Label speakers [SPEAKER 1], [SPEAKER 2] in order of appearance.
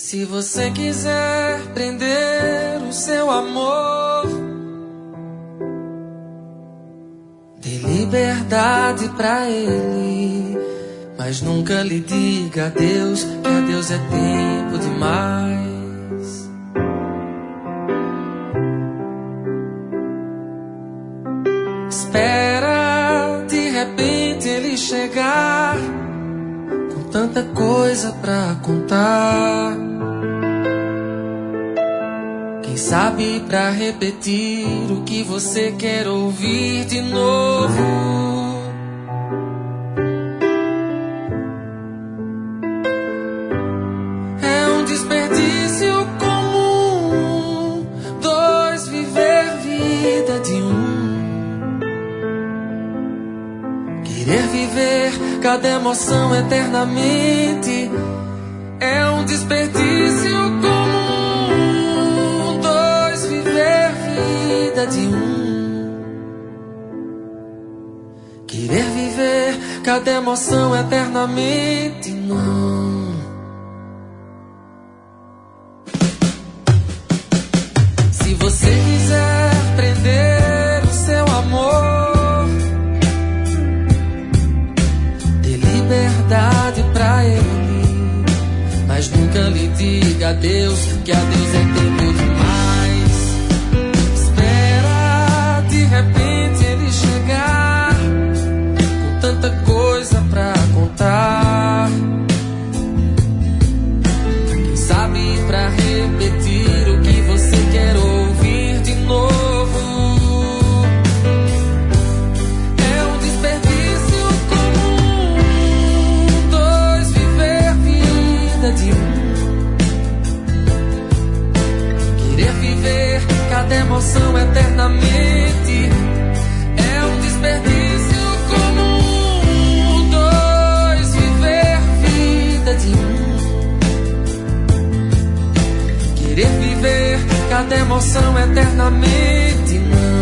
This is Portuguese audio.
[SPEAKER 1] Se você quiser prender o seu amor, dê liberdade pra ele, mas nunca lhe diga adeus, que adeus é tempo demais. Espera de repente ele chegar com tanta coisa pra contar. Quem sabe pra repetir o que você quer ouvir de novo. É um desperdício comum, dois viver vida de um. Querer viver cada emoção eternamente é um desperdício comum. De um. Querer viver cada emoção eternamente, não. Se você quiser prender o seu amor, dê liberdade pra ele, mas nunca lhe diga adeus, que adeus é tempo demais. De repente ele chegar com tanta coisa pra contar. Quem sabe pra repetir o que você quer ouvir de novo. É um desperdício comum, dois viver vida de um. Querer viver cada emoção eternamente é um desperdício comum, dois viver vida de um. Querer viver cada emoção eternamente, não.